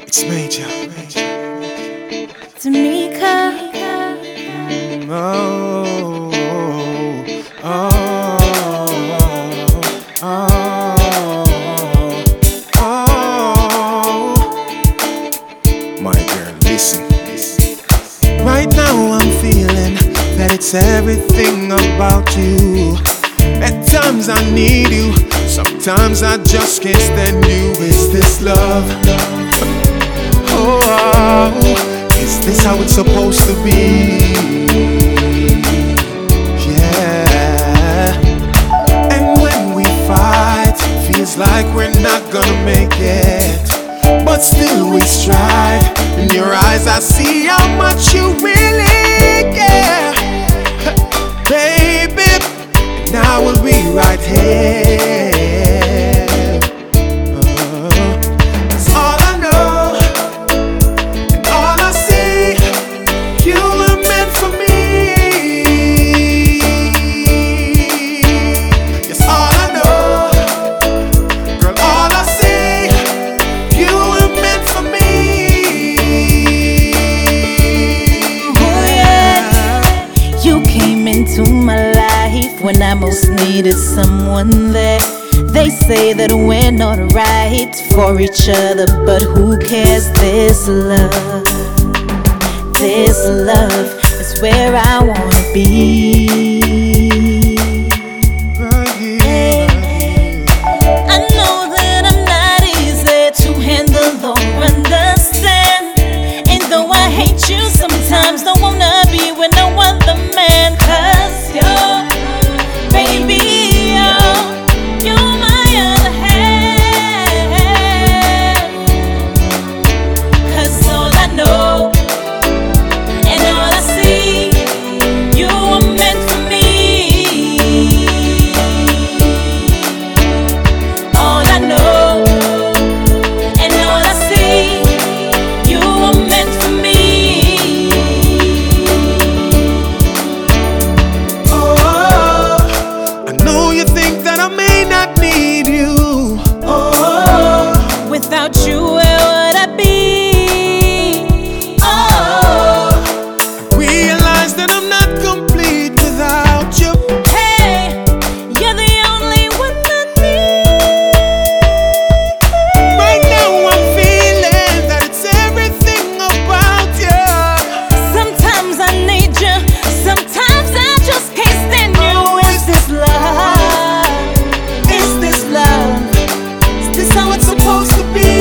It's major. Tamika. Oh, oh, oh, oh. My girl, listen. Right now I'm feeling that it's everything about you. At times I need you, sometimes I just can't stand you. Is this love? Oh, is this how it's supposed to be? Yeah. And when we fight, feels like we're not gonna make it, but still we strive. In your eyes I see how much you really care, baby. And I will be right here. That's all I know, and all I see. You were meant for me. Yes, all I know, girl, all I see. You were meant for me. Oh yeah. You came into my life when I most needed someone there. They say that we're not right for each other, but who cares? This love is where I wanna be. Right here. I know that I'm not easy to handle or understand, and though I hate you sometimes, don't wanna be with no other man. 'Cause you're, baby, you're my other half. 'Cause all I know and all I see, you were meant for me. All I know and all I see, you were meant for me. Oh, I know you think that I may not need you. Oh, Without you, where would I be? Oh, realize that I'm not complete without you. hey, you're the only one I need. Right now I'm feeling that it's everything about you. Sometimes I need you, sometimes I just can't stand you. Is this love? Is this love? Is this how it's supposed to be?